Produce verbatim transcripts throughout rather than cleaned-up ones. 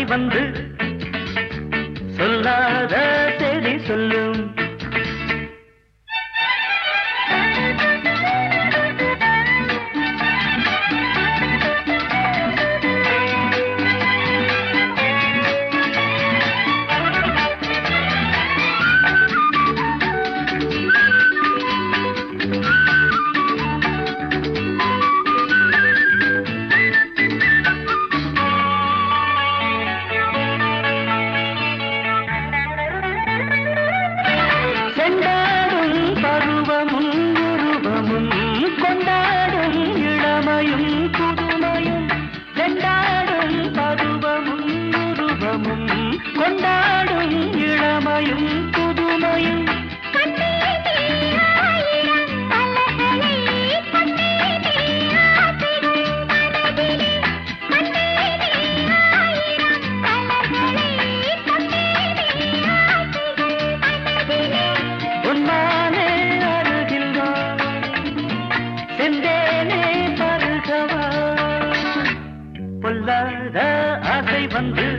வந்து சொல்லாத செய்தி சொல்லும். கொண்டாடும் இளமையும் புதுமையும் உன்மானே அருகில் வா, செந்தேனே பருகவா, பொல்லாத ஆசை வந்து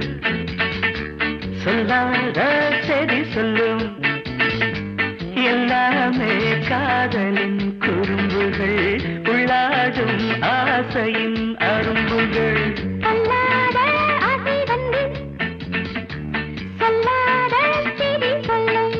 சொல்லாத செய்தி சொல்லும். எல்லாமே காதலின் குறும்புகள், உள்ளாடும் ஆசையின் அரும்புகள். சொல்லாத ஆசை வந்து சொல்லாத செய்தி சொல்லும்.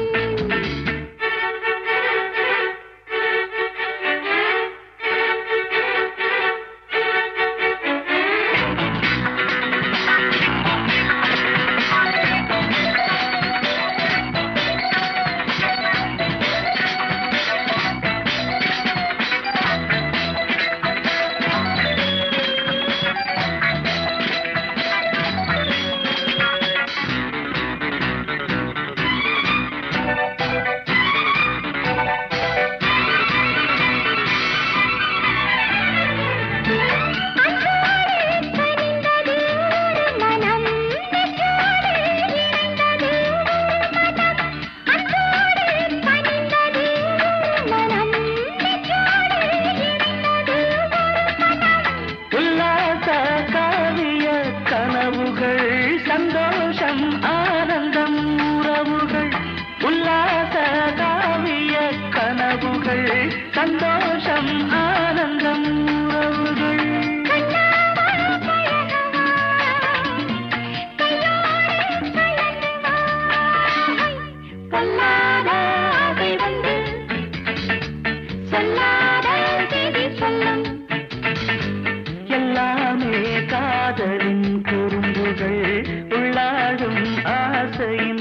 சந்தோஷம் ஆனந்தம் உறவுகள், உல்லாச காவிய கனவுகள், சந்தோஷம் ஆனந்தம் உறவுகள். சொல்லாத ஆசை வந்து சொல்லாத செய்தி சொல்லும். எல்லாமே காதலின் குறும்புகள், உள்ளாடும் ஆசையின்